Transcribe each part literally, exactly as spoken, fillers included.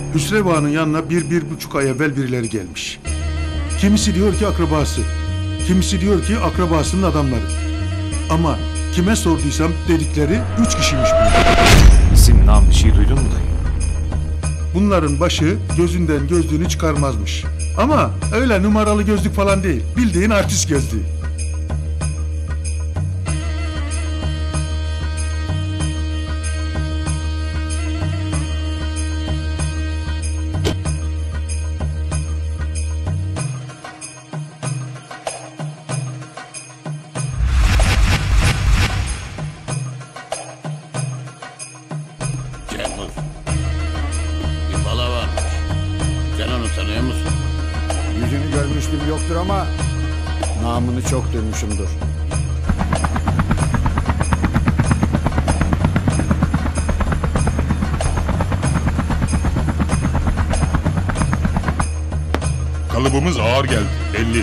Hüsrev Ağa'nın yanına bir, bir buçuk ay evvel birileri gelmiş. Kimisi diyor ki akrabası, kimisi diyor ki akrabasının adamları. Ama kime sorduysam dedikleri üç kişiymiş bunlar. İsim, nam bir şey duydun mu dayı? Bunların başı gözünden gözlüğünü çıkarmazmış. Ama öyle numaralı gözlük falan değil, bildiğin artist gözlüğü. Cengiz, bir bala varmış. Sen onu tanıyor musun? Yüzünü görmüşlüğüm yoktur ama namını çok duymuşumdur. Kalıbımız ağır geldi, belli.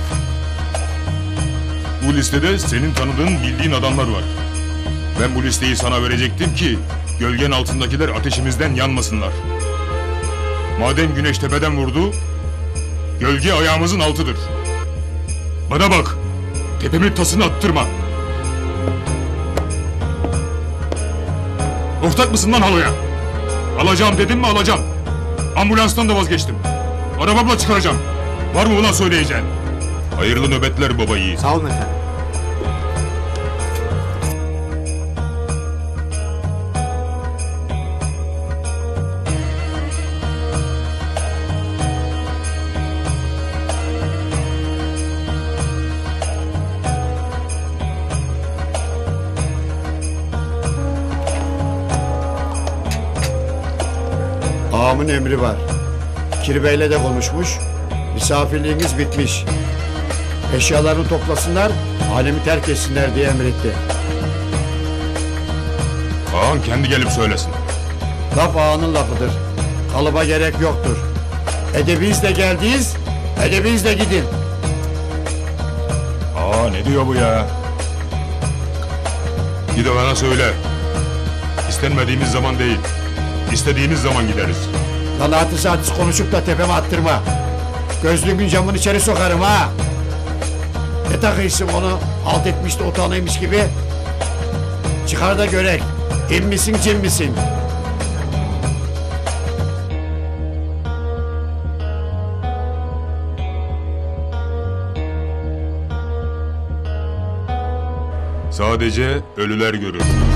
Bu listede senin tanıdığın, bildiğin adamlar var. Ben bu listeyi sana verecektim ki gölgen altındakiler ateşimizden yanmasınlar. Madem güneş tepeden vurdu, gölge ayağımızın altıdır. Bana bak, tepemin tasını attırma. Ortak mısın lan haloya? Alacağım dedim mi alacağım. Ambulanstan da vazgeçtim. Arabamla çıkaracağım. Var mı buna söyleyeceğin? Hayırlı nöbetler baba yiğit. Sağ olun efendim. Ağamın emri var. Kirbeyle de konuşmuş. Misafirliğiniz bitmiş. Eşyalarını toplasınlar, alemi terk etsinler diye emretti. Ağan kendi gelip söylesin. Laf ağanın lafıdır. Kalıba gerek yoktur. Edebinizle geldiyiz, edebinizle gidin. Aa, ne diyor bu ya? Bir de bana söyle. İstenmediğimiz zaman değil, istediğimiz zaman gideriz. Lan artist artist konuşup da tepeme attırma. Gözlüğümün camını içeri sokarım ha. Ne takıyorsun onu halt etmiş de utanıymış gibi. Çıkar da görek. İn misin cin misin? Sadece ölüler görür.